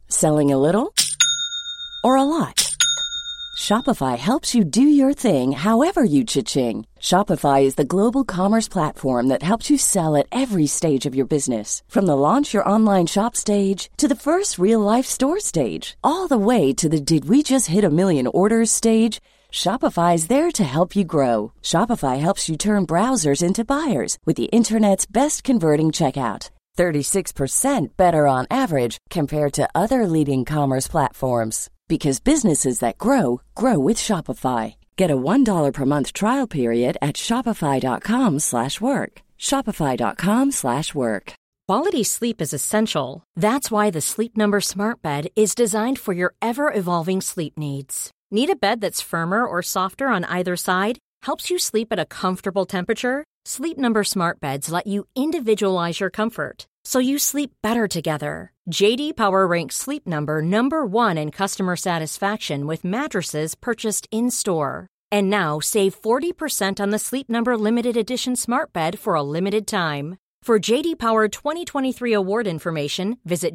Selling a little or a lot? Shopify helps you do your thing however you cha-ching. Shopify is the global commerce platform that helps you sell at every stage of your business. From the launch your online shop stage to the first real-life store stage, all the way to the did we just hit a million orders stage. Shopify is there to help you grow. Shopify helps you turn browsers into buyers with the internet's best converting checkout. 36% better on average compared to other leading commerce platforms. Because businesses that grow, grow with Shopify. Get a $1 per month trial period at shopify.com/work. Shopify.com/work. Quality sleep is essential. That's why the Sleep Number Smart Bed is designed for your ever-evolving sleep needs. Need a bed that's firmer or softer on either side? Helps you sleep at a comfortable temperature? Sleep Number Smart Beds let you individualize your comfort, so you sleep better together. J.D. Power ranks Sleep Number number 1 in customer satisfaction with mattresses purchased in-store. And now save 40% on the Sleep Number Limited Edition Smart Bed for a limited time. For J.D. Power 2023 award information, visit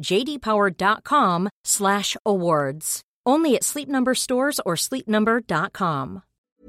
jdpower.com/awards. Only at Sleep Number stores or sleepnumber.com.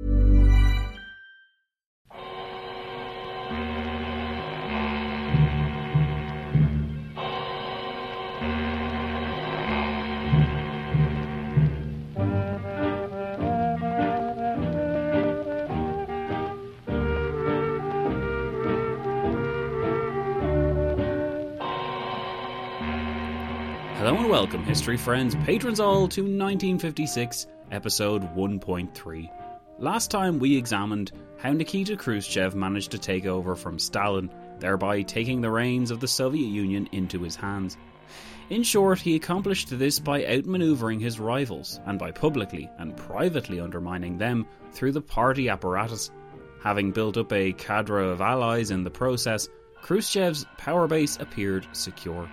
Hello and welcome, history friends, patrons all, to 1956, episode 1.3. Last time we examined how Nikita Khrushchev managed to take over from Stalin, thereby taking the reins of the Soviet Union into his hands. In short, he accomplished this by outmaneuvering his rivals, and by publicly and privately undermining them through the party apparatus. Having built up a cadre of allies in the process, Khrushchev's power base appeared secure.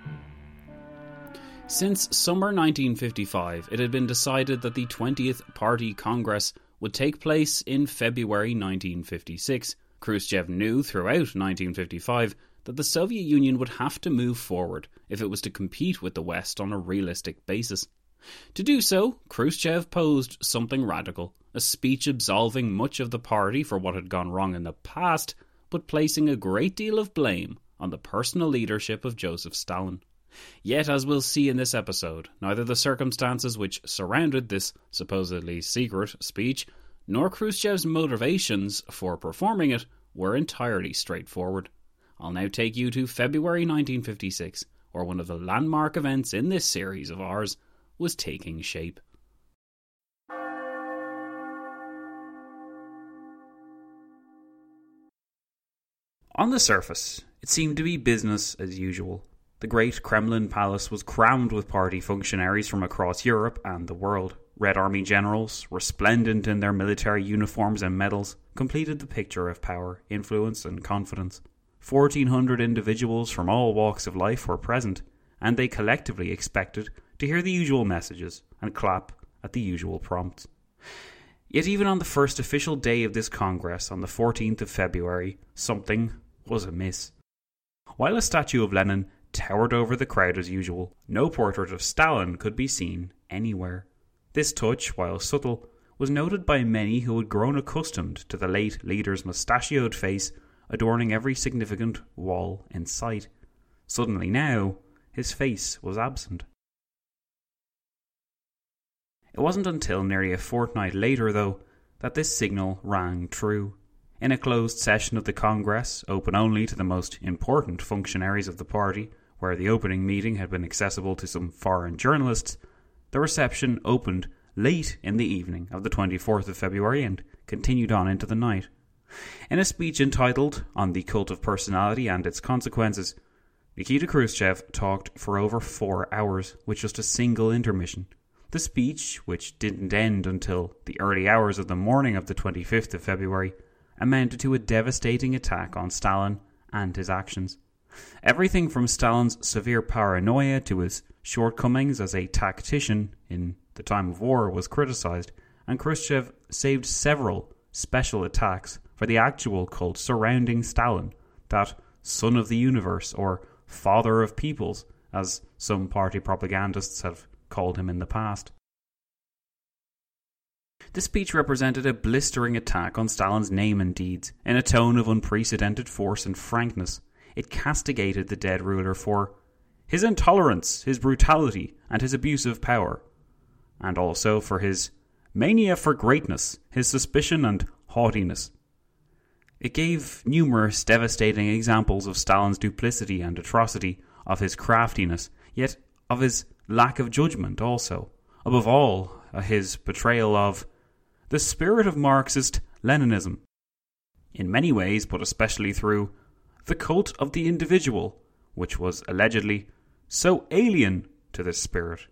Since summer 1955, it had been decided that the 20th Party Congress would take place in February 1956. Khrushchev knew throughout 1955 that the Soviet Union would have to move forward if it was to compete with the West on a realistic basis. To do so, Khrushchev posed something radical, a speech absolving much of the party for what had gone wrong in the past, but placing a great deal of blame on the personal leadership of Joseph Stalin. Yet, as we'll see in this episode, neither the circumstances which surrounded this supposedly secret speech, nor Khrushchev's motivations for performing it were entirely straightforward. I'll now take you to February 1956, where one of the landmark events in this series of ours was taking shape. On the surface, it seemed to be business as usual. The great Kremlin palace was crammed with party functionaries from across Europe and the world. Red Army generals, resplendent in their military uniforms and medals, completed the picture of power, influence and confidence. 1,400 individuals from all walks of life were present, and they collectively expected to hear the usual messages and clap at the usual prompts. Yet even on the first official day of this Congress, on the 14th of February, something was amiss. While a statue of Lenin towered over the crowd as usual, no portrait of Stalin could be seen anywhere. This touch, while subtle, was noted by many who had grown accustomed to the late leader's mustachioed face adorning every significant wall in sight. Suddenly now, his face was absent. It wasn't until nearly a fortnight later, though, that this signal rang true. In a closed session of the Congress, open only to the most important functionaries of the party, where the opening meeting had been accessible to some foreign journalists, the reception opened late in the evening of the 24th of February and continued on into the night. In a speech entitled On the Cult of Personality and Its Consequences, Nikita Khrushchev talked for over 4 hours with just a single intermission. The speech, which didn't end until the early hours of the morning of the 25th of February, amounted to a devastating attack on Stalin and his actions. Everything from Stalin's severe paranoia to his shortcomings as a tactician in the time of war was criticized, and Khrushchev saved several special attacks for the actual cult surrounding Stalin, that son of the universe or father of peoples, as some party propagandists have called him in the past. The speech represented a blistering attack on Stalin's name and deeds, in a tone of unprecedented force and frankness. It castigated the dead ruler for his intolerance, his brutality, and his abuse of power, and also for his mania for greatness, his suspicion and haughtiness. It gave numerous devastating examples of Stalin's duplicity and atrocity, of his craftiness, yet of his lack of judgment also. Above all, his betrayal of the spirit of Marxist Leninism, in many ways, but especially through the cult of the individual, which was allegedly so alien to this spirit.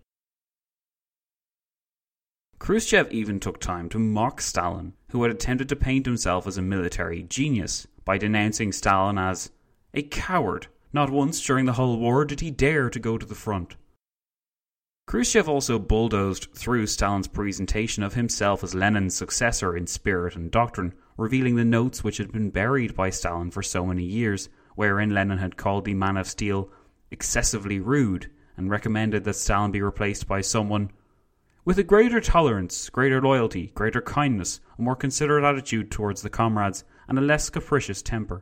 Khrushchev even took time to mock Stalin, who had attempted to paint himself as a military genius, by denouncing Stalin as a coward. Not once during the whole war did he dare to go to the front. Khrushchev also bulldozed through Stalin's presentation of himself as Lenin's successor in spirit and doctrine, revealing the notes which had been buried by Stalin for so many years, wherein Lenin had called the Man of Steel excessively rude and recommended that Stalin be replaced by someone with a greater tolerance, greater loyalty, greater kindness, a more considerate attitude towards the comrades, and a less capricious temper.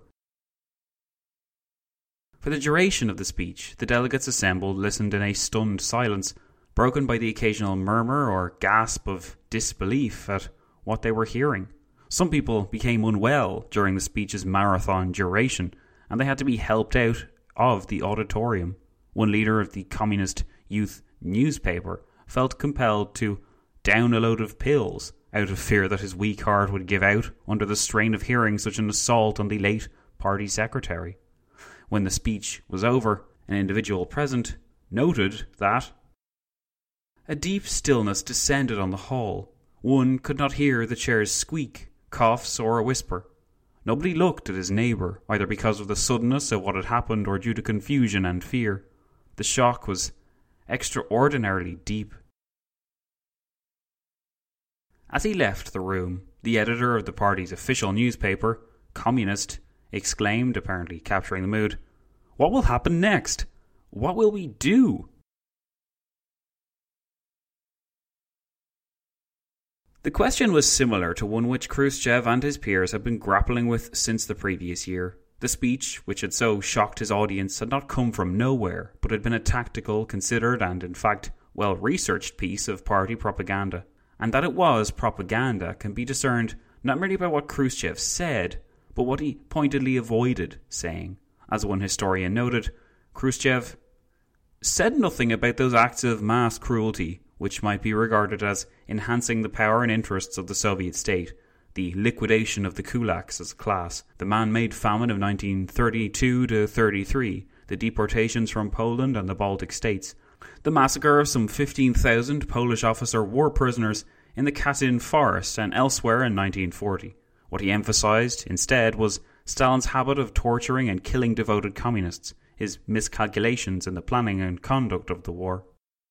For the duration of the speech, the delegates assembled listened in a stunned silence, broken by the occasional murmur or gasp of disbelief at what they were hearing. Some people became unwell during the speech's marathon duration, and they had to be helped out of the auditorium. One leader of the Communist Youth newspaper felt compelled to down a load of pills out of fear that his weak heart would give out under the strain of hearing such an assault on the late party secretary. When the speech was over, an individual present noted that a deep stillness descended on the hall. One could not hear the chairs squeak, coughs, or a whisper. Nobody looked at his neighbour, either because of the suddenness of what had happened or due to confusion and fear. The shock was extraordinarily deep. As he left the room, the editor of the party's official newspaper, Communist, exclaimed, apparently capturing the mood, "What will happen next? What will we do?" The question was similar to one which Khrushchev and his peers had been grappling with since the previous year. The speech, which had so shocked his audience, had not come from nowhere, but had been a tactical, considered, and in fact well-researched piece of party propaganda. And that it was propaganda can be discerned not merely by what Khrushchev said, but what he pointedly avoided saying. As one historian noted, Khrushchev said nothing about those acts of mass cruelty which might be regarded as enhancing the power and interests of the Soviet state, the liquidation of the kulaks as a class, the man-made famine of 1932 to 33, the deportations from Poland and the Baltic states, the massacre of some 15,000 Polish officer war prisoners in the Katyn forest and elsewhere in 1940. What he emphasized, instead, was Stalin's habit of torturing and killing devoted communists, his miscalculations in the planning and conduct of the war.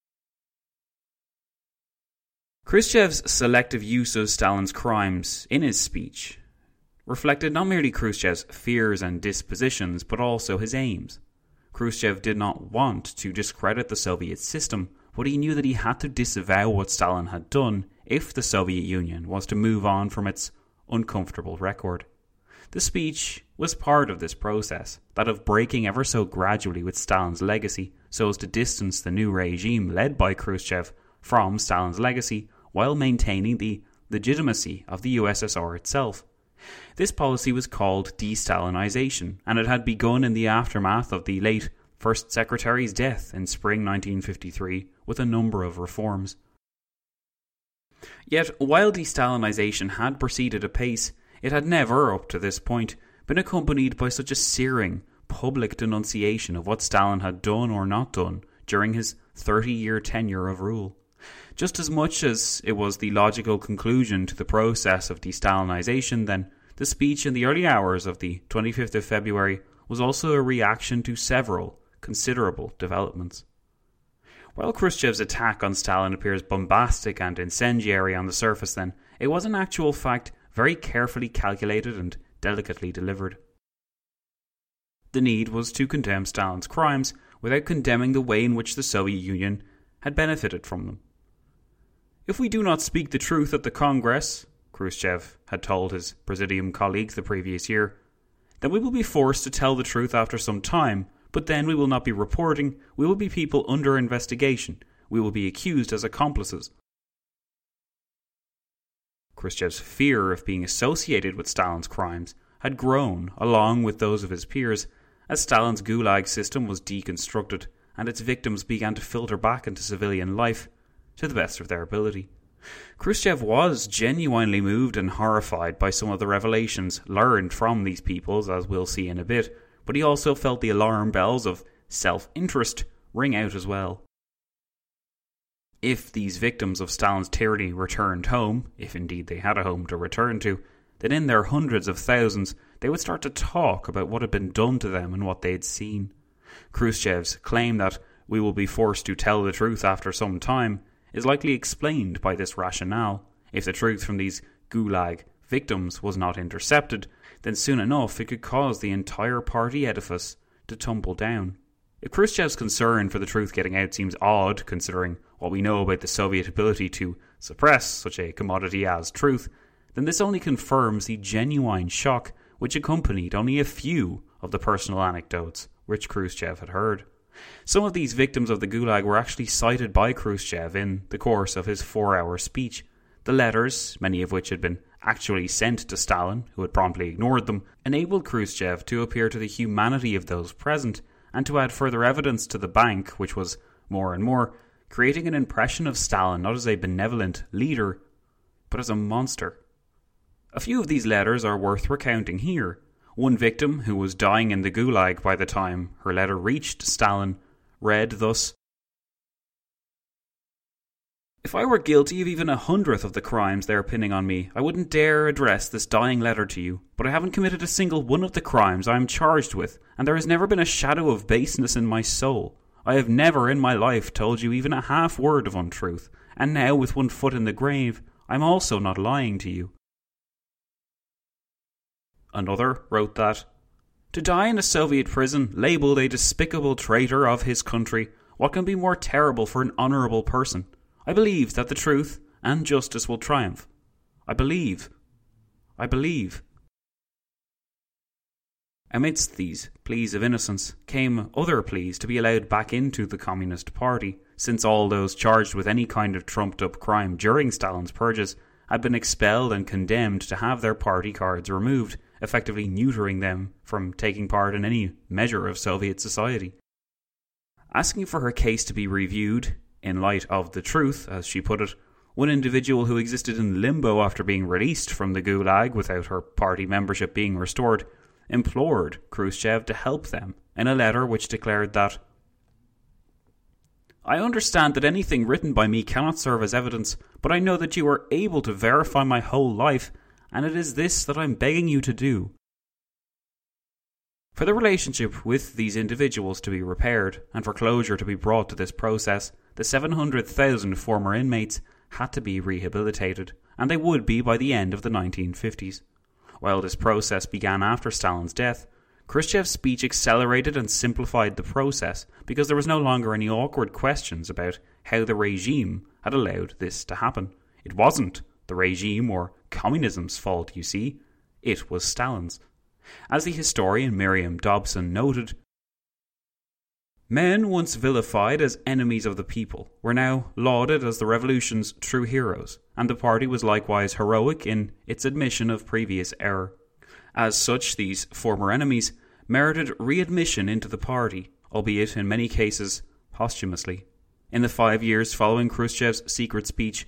Khrushchev's selective use of Stalin's crimes in his speech reflected not merely Khrushchev's fears and dispositions, but also his aims. Khrushchev did not want to discredit the Soviet system, but he knew that he had to disavow what Stalin had done if the Soviet Union was to move on from its uncomfortable record. The speech was part of this process, that of breaking ever so gradually with Stalin's legacy, so as to distance the new regime led by Khrushchev from Stalin's legacy, while maintaining the legitimacy of the USSR itself. This policy was called de-Stalinization, and it had begun in the aftermath of the late First Secretary's death in spring 1953 with a number of reforms. Yet, while de-Stalinization had proceeded apace, it had never, up to this point, been accompanied by such a searing, public denunciation of what Stalin had done or not done during his 30-year tenure of rule. Just as much as it was the logical conclusion to the process of de-Stalinization, then, the speech in the early hours of the 25th of February was also a reaction to several considerable developments. While Khrushchev's attack on Stalin appears bombastic and incendiary on the surface, then, it was in actual fact very carefully calculated and delicately delivered. The need was to condemn Stalin's crimes without condemning the way in which the Soviet Union had benefited from them. "If we do not speak the truth at the Congress," Khrushchev had told his Presidium colleagues the previous year, "then we will be forced to tell the truth after some time, but then we will not be reporting, we will be people under investigation, we will be accused as accomplices." Khrushchev's fear of being associated with Stalin's crimes had grown along with those of his peers as Stalin's Gulag system was deconstructed and its victims began to filter back into civilian life to the best of their ability. Khrushchev was genuinely moved and horrified by some of the revelations learned from these peoples, as we'll see in a bit, but he also felt the alarm bells of self-interest ring out as well. If these victims of Stalin's tyranny returned home, if indeed they had a home to return to, then in their hundreds of thousands they would start to talk about what had been done to them and what they had seen. Khrushchev's claim that we will be forced to tell the truth after some time is likely explained by this rationale. If the truth from these Gulag victims was not intercepted, then soon enough it could cause the entire party edifice to tumble down. If Khrushchev's concern for the truth getting out seems odd, considering what we know about the Soviet ability to suppress such a commodity as truth, then this only confirms the genuine shock which accompanied only a few of the personal anecdotes which Khrushchev had heard. Some of these victims of the Gulag were actually cited by Khrushchev in the course of his 4-hour speech. The letters, many of which had been actually sent to Stalin, who had promptly ignored them, enabled Khrushchev to appeal to the humanity of those present and to add further evidence to the bank, which was more and more creating an impression of Stalin not as a benevolent leader, but as a monster. A few of these letters are worth recounting here. One victim, who was dying in the Gulag by the time her letter reached Stalin, read thus: "If I were guilty of even 100th of the crimes they are pinning on me, I wouldn't dare address this dying letter to you, but I haven't committed a single one of the crimes I am charged with, and there has never been a shadow of baseness in my soul. I have never in my life told you even a half word of untruth, and now with one foot in the grave, I'm also not lying to you." Another wrote that, "To die in a Soviet prison, labelled a despicable traitor of his country, what can be more terrible for an honourable person? I believe that the truth and justice will triumph. I believe. Amidst these pleas of innocence came other pleas to be allowed back into the Communist Party, since all those charged with any kind of trumped-up crime during Stalin's purges had been expelled and condemned to have their party cards removed, effectively neutering them from taking part in any measure of Soviet society. Asking for her case to be reviewed, in light of the truth, as she put it, one individual who existed in limbo after being released from the Gulag without her party membership being restored, implored Khrushchev to help them in a letter which declared that, "I understand that anything written by me cannot serve as evidence, but I know that you are able to verify my whole life, and it is this that I'm begging you to do." For the relationship with these individuals to be repaired, and for closure to be brought to this process, the 700,000 former inmates had to be rehabilitated, and they would be by the end of the 1950s. While this process began after Stalin's death, Khrushchev's speech accelerated and simplified the process because there was no longer any awkward questions about how the regime had allowed this to happen. It wasn't the regime or communism's fault, you see. It was Stalin's. As the historian Miriam Dobson noted, "Men once vilified as enemies of the people were now lauded as the revolution's true heroes, and the party was likewise heroic in its admission of previous error. As such, these former enemies merited readmission into the party, albeit in many cases posthumously. In the 5 years following Khrushchev's secret speech,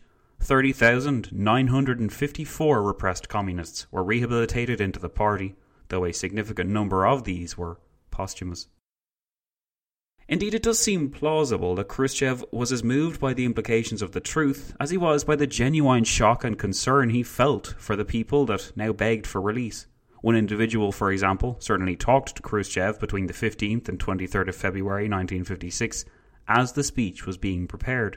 30,954 repressed communists were rehabilitated into the party, though a significant number of these were posthumous." Indeed, it does seem plausible that Khrushchev was as moved by the implications of the truth as he was by the genuine shock and concern he felt for the people that now begged for release. One individual, for example, certainly talked to Khrushchev between the 15th and 23rd of February 1956 as the speech was being prepared.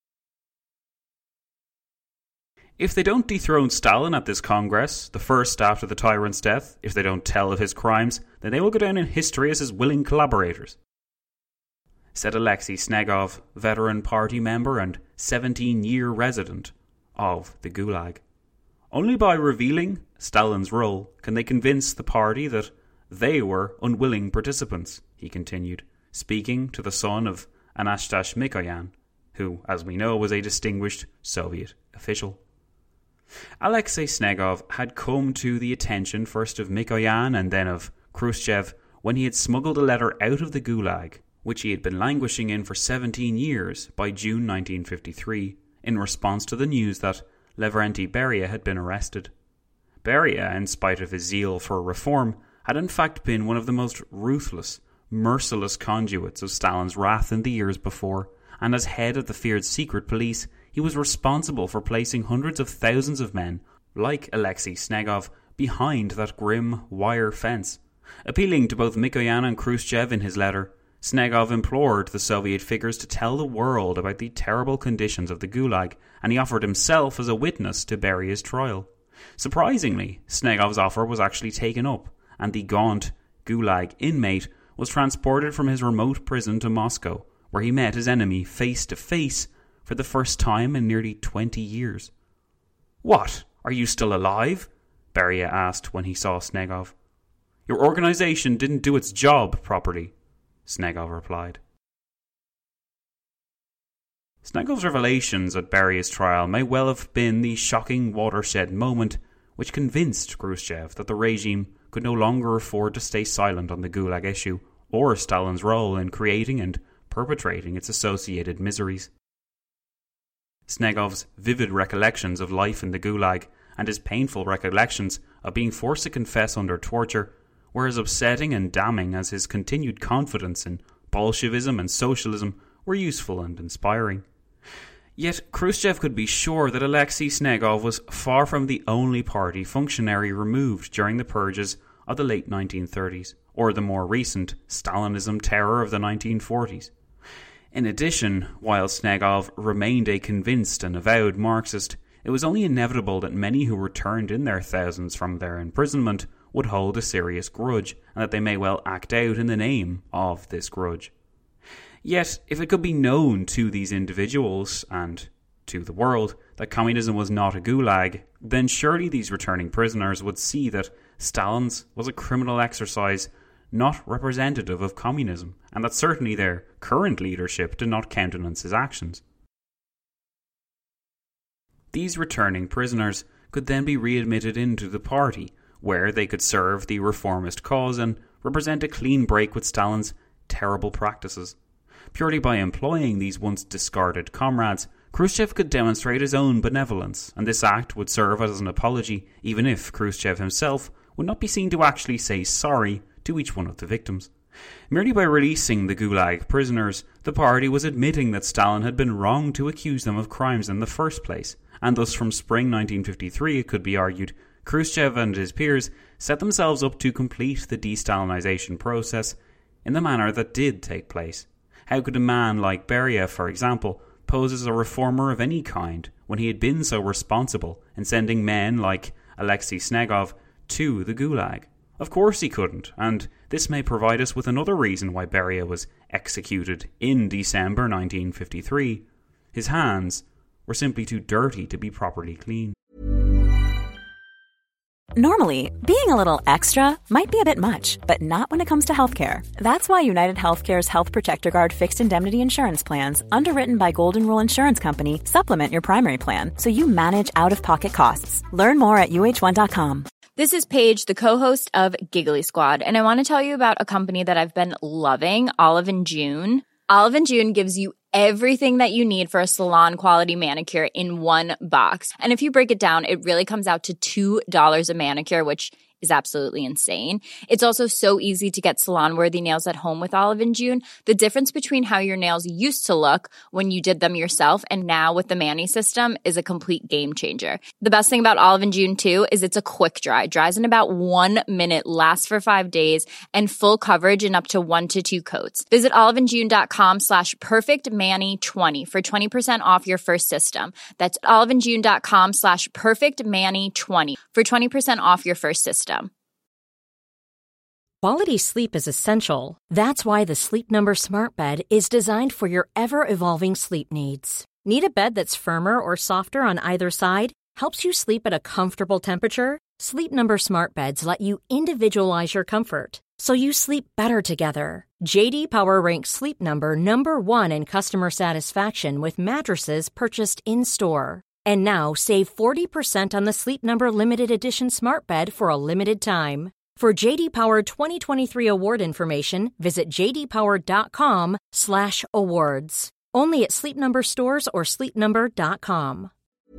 "If they don't dethrone Stalin at this Congress, the first after the tyrant's death, if they don't tell of his crimes, then they will go down in history as his willing collaborators." said Alexei Snegov, veteran party member and 17-year resident of the Gulag. Only by revealing Stalin's role can they convince the party that they were unwilling participants, he continued, speaking to the son of Anastas Mikoyan, who, as we know, was a distinguished Soviet official. Alexei Snegov had come to the attention first of Mikoyan and then of Khrushchev when he had smuggled a letter out of the Gulag, which he had been languishing in for 17 years, by June 1953, in response to the news that Lavrenti Beria had been arrested. Beria, in spite of his zeal for reform, had in fact been one of the most ruthless, merciless conduits of Stalin's wrath in the years before, and as head of the feared secret police, he was responsible for placing hundreds of thousands of men, like Alexei Snegov, behind that grim wire fence. Appealing to both Mikoyan and Khrushchev in his letter, Snegov implored the Soviet figures to tell the world about the terrible conditions of the Gulag, and he offered himself as a witness to Beria's trial. Surprisingly, Snegov's offer was actually taken up, and the gaunt Gulag inmate was transported from his remote prison to Moscow, where he met his enemy face to face for the first time in nearly 20 years. "What? Are you still alive?" Beria asked when he saw Snegov. "Your organization didn't do its job properly," Snegov replied. Snegov's revelations at Beria's trial may well have been the shocking watershed moment which convinced Khrushchev that the regime could no longer afford to stay silent on the Gulag issue or Stalin's role in creating and perpetrating its associated miseries. Snegov's vivid recollections of life in the Gulag and his painful recollections of being forced to confess under torture were as upsetting and damning as his continued confidence in Bolshevism and socialism were useful and inspiring. Yet Khrushchev could be sure that Alexei Snegov was far from the only party functionary removed during the purges of the late 1930s, or the more recent Stalinism terror of the 1940s. In addition, while Snegov remained a convinced and avowed Marxist, it was only inevitable that many who returned in their thousands from their imprisonment would hold a serious grudge, and that they may well act out in the name of this grudge. Yet, if it could be known to these individuals, and to the world, that communism was not a gulag, then surely these returning prisoners would see that Stalin's was a criminal exercise not representative of communism, and that certainly their current leadership did not countenance his actions. These returning prisoners could then be readmitted into the party, where they could serve the reformist cause and represent a clean break with Stalin's terrible practices. Purely by employing these once discarded comrades, Khrushchev could demonstrate his own benevolence, and this act would serve as an apology, even if Khrushchev himself would not be seen to actually say sorry to each one of the victims. Merely by releasing the Gulag prisoners, the party was admitting that Stalin had been wrong to accuse them of crimes in the first place, and thus from spring 1953 it could be argued Khrushchev and his peers set themselves up to complete the de-Stalinization process in the manner that did take place. How could a man like Beria, for example, pose as a reformer of any kind when he had been so responsible in sending men like Alexei Snegov to the Gulag? Of course he couldn't, and this may provide us with another reason why Beria was executed in December 1953. His hands were simply too dirty to be properly cleaned. Normally, being a little extra might be a bit much, but not when it comes to healthcare. That's why United Healthcare's Health Protector Guard fixed indemnity insurance plans, underwritten by Golden Rule Insurance Company, supplement your primary plan so you manage out-of-pocket costs. Learn more at UH1.com. This is Paige, the co-host of Giggly Squad, and I want to tell you about a company that I've been loving, Olive & June. Olive & June gives you everything that you need for a salon-quality manicure in one box. And if you break it down, it really comes out to $2 a manicure, which is absolutely insane. It's also so easy to get salon-worthy nails at home with Olive & June. The difference between how your nails used to look when you did them yourself and now with the Mani system is a complete game changer. The best thing about Olive & June, too, is it's a quick dry. Dries in about 1 minute, lasts for 5 days, and full coverage in up to 1 to 2 coats. Visit oliveandjune.com/perfectmani20 for 20% off your first system. That's oliveandjune.com/perfectmani20 for 20% off your first system. Quality sleep is essential. That's why the Sleep Number Smart Bed is designed for your ever-evolving sleep needs. Need a bed that's firmer or softer on either side? Helps you sleep at a comfortable temperature? Sleep Number Smart Beds let you individualize your comfort, so you sleep better together. J.D. Power ranks Sleep Number number 1 in customer satisfaction with mattresses purchased in-store. And now, save 40% on the Sleep Number Limited Edition Smart Bed for a limited time. For J.D. Power 2023 award information, visit jdpower.com/awards. Only at Sleep Number stores or sleepnumber.com.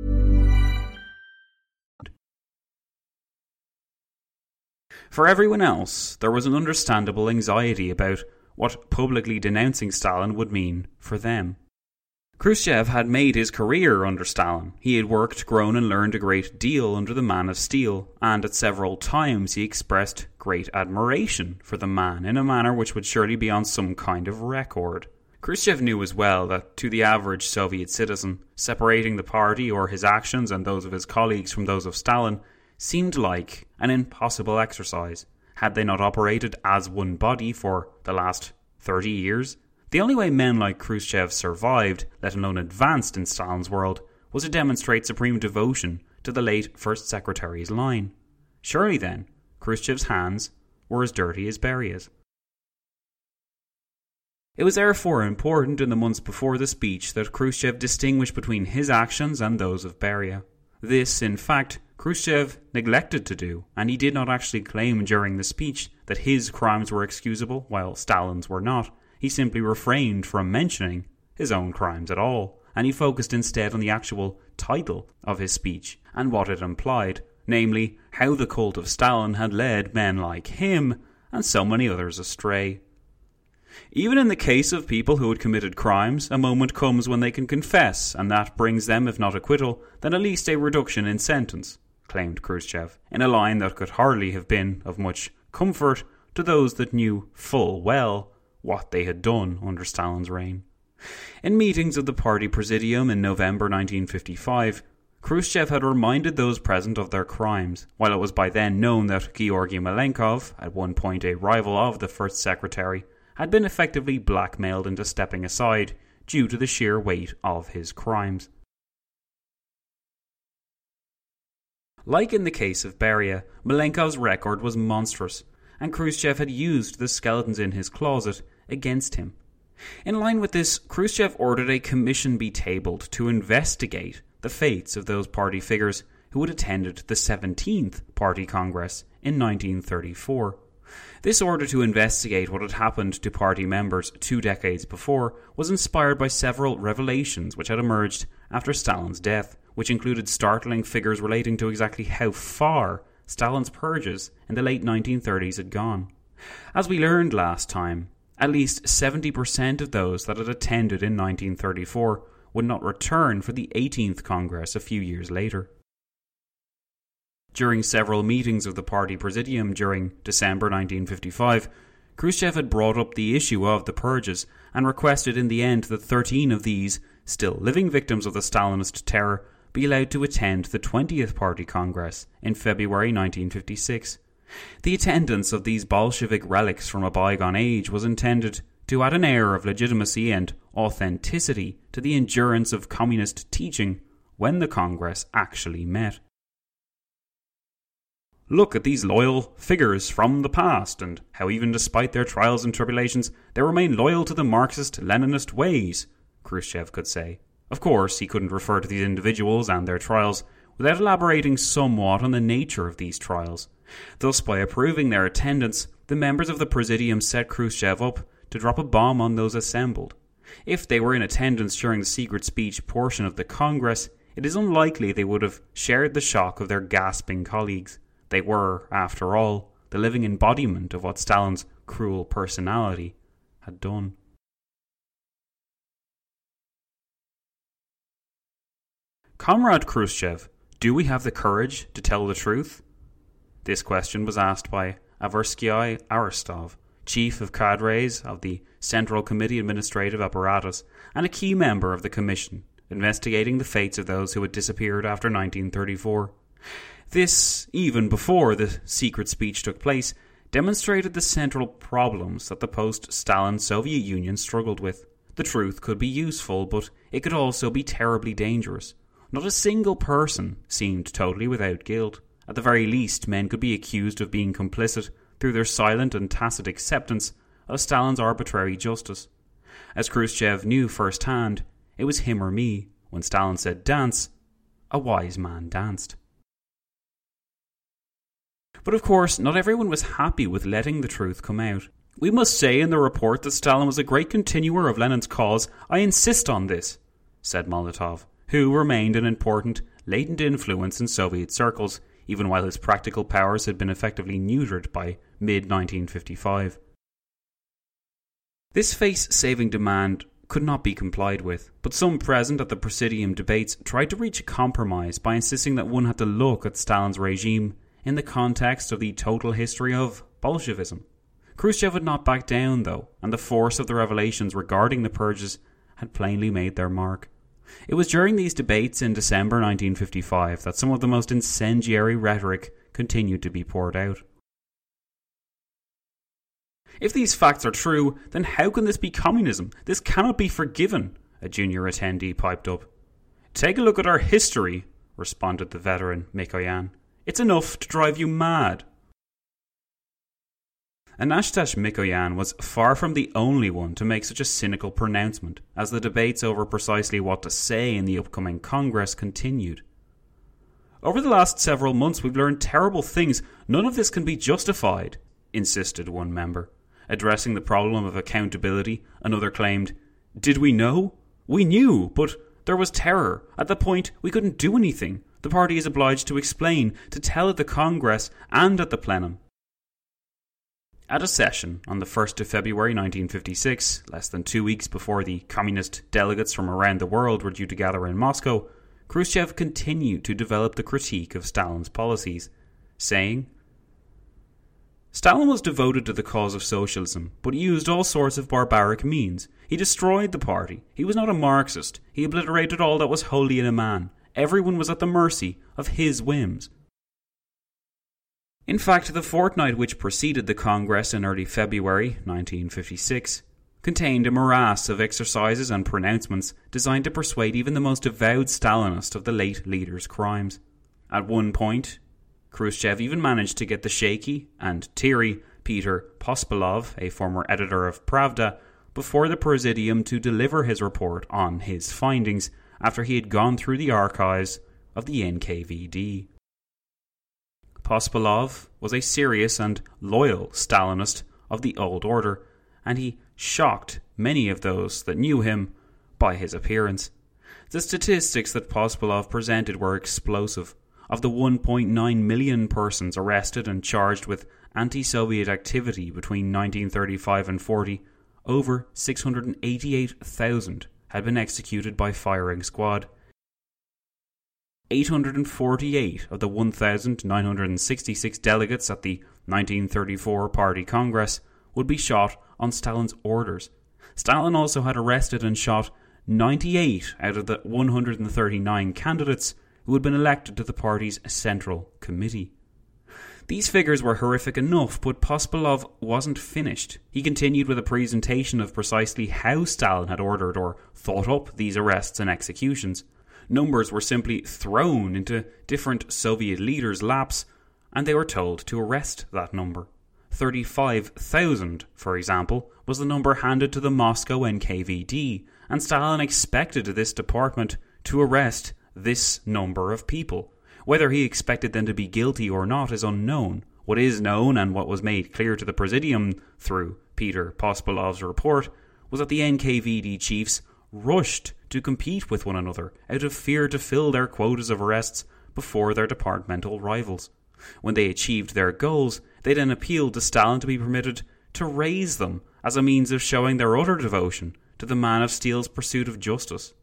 For everyone else, there was an understandable anxiety about what publicly denouncing Stalin would mean for them. Khrushchev had made his career under Stalin. He had worked, grown and learned a great deal under the Man of Steel, and at several times he expressed great admiration for the man in a manner which would surely be on some kind of record. Khrushchev knew as well that to the average Soviet citizen, separating the party or his actions and those of his colleagues from those of Stalin seemed like an impossible exercise. Had they not operated as one body for the last 30 years? The only way men like Khrushchev survived, let alone advanced in Stalin's world, was to demonstrate supreme devotion to the late First Secretary's line. Surely then, Khrushchev's hands were as dirty as Beria's. It was therefore important in the months before the speech that Khrushchev distinguished between his actions and those of Beria. This, in fact, Khrushchev neglected to do, and he did not actually claim during the speech that his crimes were excusable while Stalin's were not. He simply refrained from mentioning his own crimes at all, and he focused instead on the actual title of his speech and what it implied, namely, how the cult of Stalin had led men like him and so many others astray. Even in the case of people who had committed crimes, a moment comes when they can confess, and that brings them, if not acquittal, then at least a reduction in sentence, claimed Khrushchev, in a line that could hardly have been of much comfort to those that knew full well what they had done under Stalin's reign. In meetings of the party presidium in November 1955, Khrushchev had reminded those present of their crimes, while it was by then known that Georgy Malenkov, at one point a rival of the First Secretary, had been effectively blackmailed into stepping aside due to the sheer weight of his crimes. Like in the case of Beria, Malenkov's record was monstrous, and Khrushchev had used the skeletons in his closet against him. In line with this, Khrushchev ordered a commission be tabled to investigate the fates of those party figures who had attended the 17th Party Congress in 1934. This order to investigate what had happened to party members 2 decades before was inspired by several revelations which had emerged after Stalin's death, which included startling figures relating to exactly how far Stalin's purges in the late 1930s had gone. As we learned last time, at least 70% of those that had attended in 1934 would not return for the 18th Congress a few years later. During several meetings of the party presidium during December 1955, Khrushchev had brought up the issue of the purges and requested in the end that 13 of these, still living victims of the Stalinist terror, be allowed to attend the 20th Party Congress in February 1956. The attendance of these Bolshevik relics from a bygone age was intended to add an air of legitimacy and authenticity to the endurance of communist teaching when the Congress actually met. Look at these loyal figures from the past, and how even despite their trials and tribulations, they remain loyal to the Marxist-Leninist ways, Khrushchev could say. Of course, he couldn't refer to these individuals and their trials without elaborating somewhat on the nature of these trials. Thus, by approving their attendance, the members of the Presidium set Khrushchev up to drop a bomb on those assembled. If they were in attendance during the secret speech portion of the Congress, it is unlikely they would have shared the shock of their gasping colleagues. They were, after all, the living embodiment of what Stalin's cruel personality had done. Comrade Khrushchev, do we have the courage to tell the truth? This question was asked by Aversky Aristov, chief of cadres of the Central Committee Administrative Apparatus and a key member of the commission investigating the fates of those who had disappeared after 1934. This, even before the secret speech took place, demonstrated the central problems that the post-Stalin Soviet Union struggled with. The truth could be useful, but it could also be terribly dangerous. Not a single person seemed totally without guilt. At the very least, men could be accused of being complicit through their silent and tacit acceptance of Stalin's arbitrary justice. As Khrushchev knew firsthand, it was him or me. When Stalin said dance, a wise man danced. But of course, not everyone was happy with letting the truth come out. We must say in the report that Stalin was a great continuer of Lenin's cause. I insist on this, said Molotov, who remained an important, latent influence in Soviet circles, even while his practical powers had been effectively neutered by mid-1955. This face-saving demand could not be complied with, but some present at the Presidium debates tried to reach a compromise by insisting that one had to look at Stalin's regime in the context of the total history of Bolshevism. Khrushchev would not back down, though, and the force of the revelations regarding the purges had plainly made their mark. It was during these debates in December 1955 that some of the most incendiary rhetoric continued to be poured out. If these facts are true, then how can this be communism? This cannot be forgiven, a junior attendee piped up. Take a look at our history, responded the veteran Mikoyan. It's enough to drive you mad. Anastas Mikoyan was far from the only one to make such a cynical pronouncement, as the debates over precisely what to say in the upcoming Congress continued. Over the last several months we've learned terrible things. None of this can be justified, insisted one member. Addressing the problem of accountability, another claimed, Did we know? We knew, but there was terror. At the point we couldn't do anything. The party is obliged to explain, to tell at the Congress and at the plenum. At a session on the 1st of February 1956, less than 2 weeks before the communist delegates from around the world were due to gather in Moscow, Khrushchev continued to develop the critique of Stalin's policies, saying, Stalin was devoted to the cause of socialism, but he used all sorts of barbaric means. He destroyed the party. He was not a Marxist. He obliterated all that was holy in a man. Everyone was at the mercy of his whims. In fact, the fortnight which preceded the Congress in early February 1956 contained a morass of exercises and pronouncements designed to persuade even the most avowed Stalinist of the late leader's crimes. At one point, Khrushchev even managed to get the shaky and teary Peter Pospelov, a former editor of Pravda, before the Presidium to deliver his report on his findings after he had gone through the archives of the NKVD. Pospelov was a serious and loyal Stalinist of the old order, and he shocked many of those that knew him by his appearance. The statistics that Pospelov presented were explosive. Of the 1.9 million persons arrested and charged with anti-Soviet activity between 1935 and 40, over 688,000 had been executed by firing squad. 848 of the 1,966 delegates at the 1934 Party Congress would be shot on Stalin's orders. Stalin also had arrested and shot 98 out of the 139 candidates who had been elected to the party's Central Committee. These figures were horrific enough, but Pospelov wasn't finished. He continued with a presentation of precisely how Stalin had ordered or thought up these arrests and executions. Numbers were simply thrown into different Soviet leaders' laps, and they were told to arrest that number. 35,000, for example, was the number handed to the Moscow NKVD, and Stalin expected this department to arrest this number of people. Whether he expected them to be guilty or not is unknown. What is known, and what was made clear to the Presidium through Peter Pospelov's report, was that the NKVD chiefs rushed to compete with one another out of fear to fill their quotas of arrests before their departmental rivals. When they achieved their goals, they then appealed to Stalin to be permitted to raise them as a means of showing their utter devotion to the man of steel's pursuit of justice.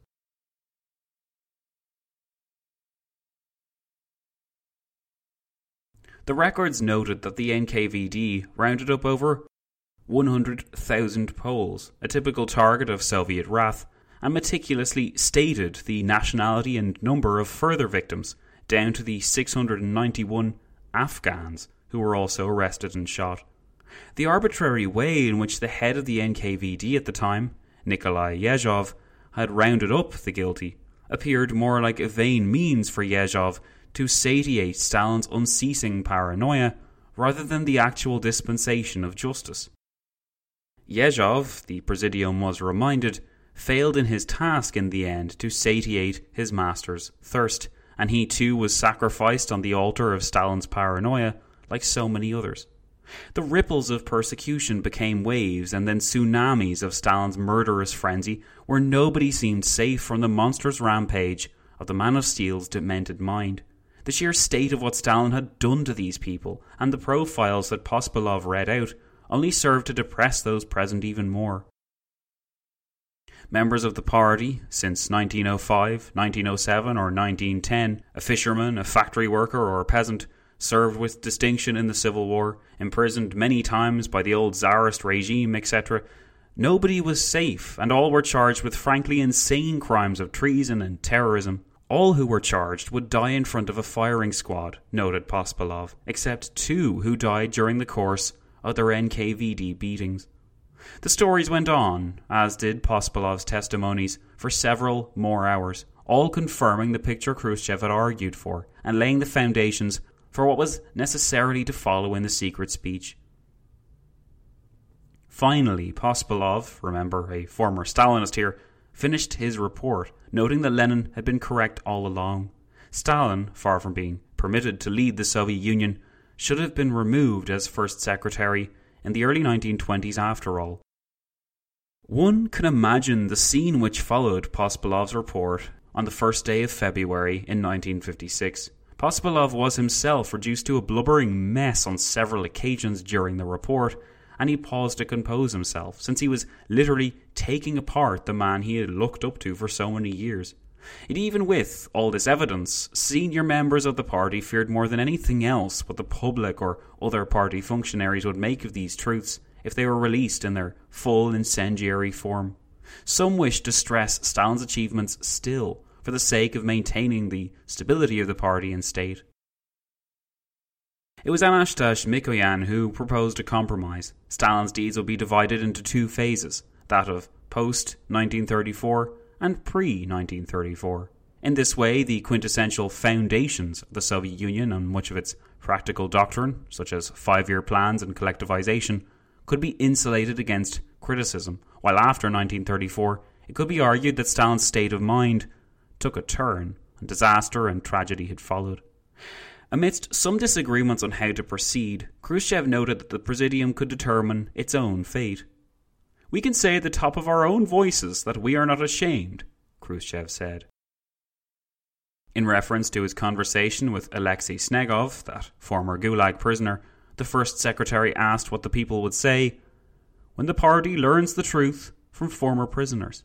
The records noted that the NKVD rounded up over 100,000 Poles, a typical target of Soviet wrath, and meticulously stated the nationality and number of further victims, down to the 691 Afghans who were also arrested and shot. The arbitrary way in which the head of the NKVD at the time, Nikolai Yezhov, had rounded up the guilty appeared more like a vain means for Yezhov to satiate Stalin's unceasing paranoia rather than the actual dispensation of justice. Yezhov, the Presidium was reminded, failed in his task in the end to satiate his master's thirst, and he too was sacrificed on the altar of Stalin's paranoia like so many others. The ripples of persecution became waves and then tsunamis of Stalin's murderous frenzy, where nobody seemed safe from the monstrous rampage of the Man of Steel's demented mind. The sheer state of what Stalin had done to these people, and the profiles that Pospelov read out, only served to depress those present even more. Members of the party, since 1905, 1907 or 1910, a fisherman, a factory worker or a peasant, served with distinction in the Civil War, imprisoned many times by the old Tsarist regime, etc. Nobody was safe, and all were charged with frankly insane crimes of treason and terrorism. All who were charged would die in front of a firing squad, noted Pospelov, except 2 who died during the course of their NKVD beatings. The stories went on, as did Pospelov's testimonies, for several more hours, all confirming the picture Khrushchev had argued for, and laying the foundations for what was necessarily to follow in the secret speech. Finally, Pospelov, remember a former Stalinist here, finished his report, noting that Lenin had been correct all along. Stalin, far from being permitted to lead the Soviet Union, should have been removed as First Secretary in the early 1920s after all. One can imagine the scene which followed Pospelov's report on the first day of February in 1956. Pospelov was himself reduced to a blubbering mess on several occasions during the report, and he paused to compose himself, since he was literally taking apart the man he had looked up to for so many years. Yet even with all this evidence, senior members of the party feared more than anything else what the public or other party functionaries would make of these truths if they were released in their full incendiary form. Some wished to stress Stalin's achievements still, for the sake of maintaining the stability of the party and state. It was Anastas Mikoyan who proposed a compromise. Stalin's deeds would be divided into 2 phases, that of post-1934 and pre-1934. In this way, the quintessential foundations of the Soviet Union and much of its practical doctrine, such as 5-year plans and collectivization, could be insulated against criticism, while after 1934 it could be argued that Stalin's state of mind took a turn, and disaster and tragedy had followed. Amidst some disagreements on how to proceed, Khrushchev noted that the Presidium could determine its own fate. "We can say at the top of our own voices that we are not ashamed," Khrushchev said. In reference to his conversation with Alexei Snegov, that former Gulag prisoner, the First Secretary asked what the people would say when the party learns the truth from former prisoners.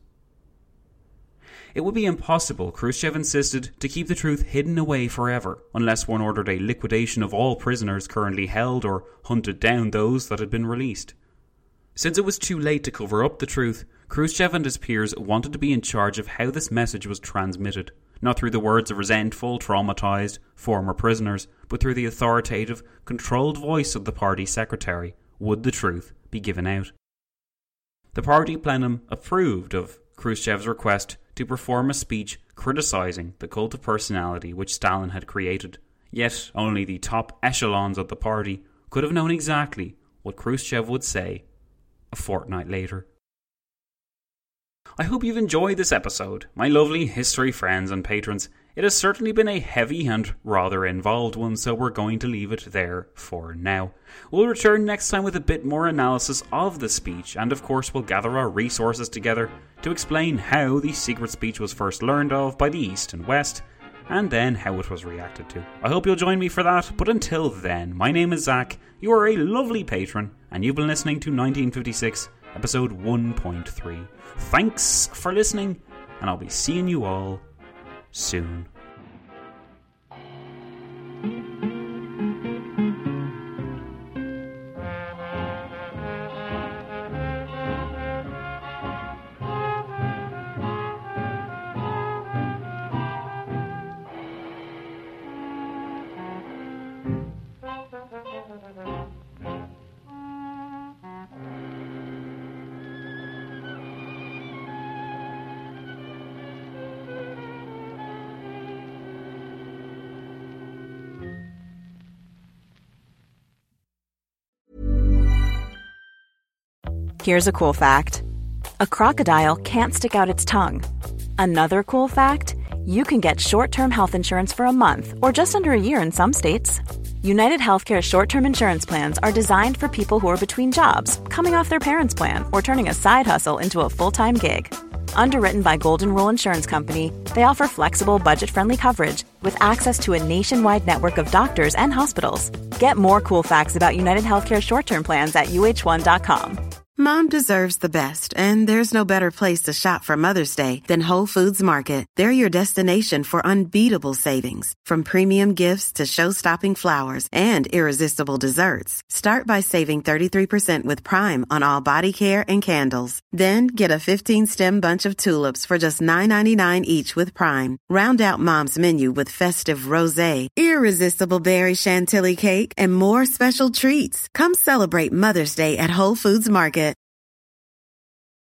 It would be impossible, Khrushchev insisted, to keep the truth hidden away forever, unless one ordered a liquidation of all prisoners currently held or hunted down those that had been released. Since it was too late to cover up the truth, Khrushchev and his peers wanted to be in charge of how this message was transmitted, not through the words of resentful, traumatized former prisoners, but through the authoritative, controlled voice of the party secretary. Would the truth be given out? The party plenum approved of Khrushchev's request to perform a speech criticizing the cult of personality which Stalin had created. Yet only the top echelons of the party could have known exactly what Khrushchev would say a fortnight later. I hope you've enjoyed this episode, my lovely history friends and patrons. It has certainly been a heavy and rather involved one, so we're going to leave it there for now. We'll return next time with a bit more analysis of the speech, and of course we'll gather our resources together to explain how the secret speech was first learned of by the East and West, and then how it was reacted to. I hope you'll join me for that, but until then, my name is Zach, you are a lovely patron, and you've been listening to 1956, episode 1.3. Thanks for listening, and I'll be seeing you all soon. Here's a cool fact. A crocodile can't stick out its tongue. Another cool fact, you can get short-term health insurance for a month or just under a year in some states. United Healthcare short-term insurance plans are designed for people who are between jobs, coming off their parents' plan, or turning a side hustle into a full-time gig. Underwritten by Golden Rule Insurance Company, they offer flexible, budget-friendly coverage with access to a nationwide network of doctors and hospitals. Get more cool facts about United Healthcare short-term plans at uh1.com. Mom deserves the best, and there's no better place to shop for Mother's Day than Whole Foods Market. They're your destination for unbeatable savings, from premium gifts to show-stopping flowers and irresistible desserts. Start by saving 33% with Prime on all body care and candles. Then get a 15-stem bunch of tulips for just $9.99 each with Prime. Round out Mom's menu with festive rosé, irresistible berry chantilly cake, and more special treats. Come celebrate Mother's Day at Whole Foods Market.